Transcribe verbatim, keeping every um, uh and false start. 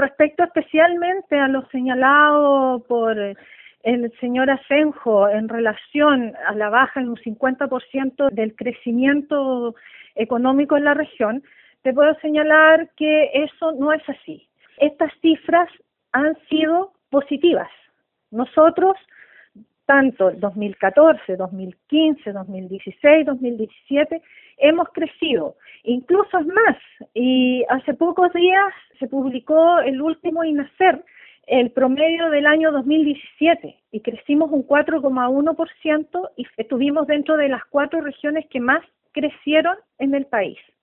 respecto especialmente a lo señalado por el señor Asenjo en relación a la baja en un cincuenta por ciento del crecimiento económico en la región, te puedo señalar que eso no es así. Estas cifras han sido positivas. Nosotros, tanto el dos mil catorce, dos mil quince, dos mil dieciséis, dos mil diecisiete, hemos crecido. Incluso es más, y hace pocos días se publicó el último INASER, el promedio del año dos mil diecisiete, y crecimos un cuatro coma uno por ciento y estuvimos dentro de las cuatro regiones que más crecieron en el país.